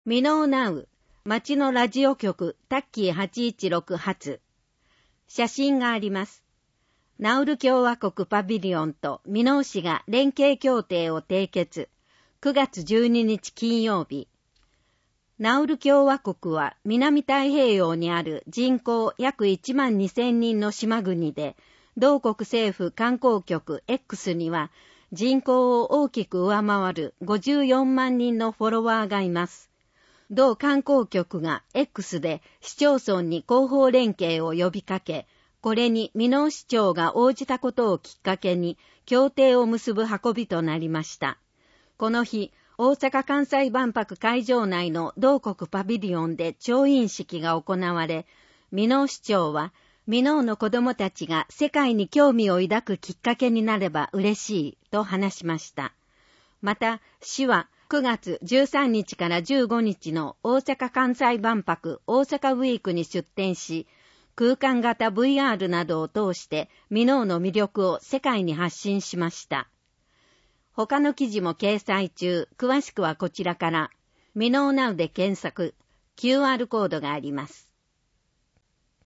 ミノーナウ、町のラジオ局タッキー816発。写真があります。ナウル共和国パビリオンとミノー市が連携協定を締結。9月12日金曜日。ナウル共和国は南太平洋にある人口約1万2000人の島国で、同国政府観光局 X には人口を大きく上回る54万人のフォロワーがいます。同観光局が X で市町村に広報連携を呼びかけ、これにミノー市長が応じたことをきっかけに協定を結ぶ運びとなりました。この日、大阪・関西万博会場内の同国パビリオンで調印式が行われ、ミノー市長は、ミノーの子供たちが世界に興味を抱くきっかけになれば嬉しいと話しました。また、市は9月13日から15日の大阪・関西万博大阪ウィークに出展し、空間型 VR などを通してミノーの魅力を世界に発信しました。他の記事も掲載中、詳しくはこちらから、ミノーナウで検索、QR コードがあります。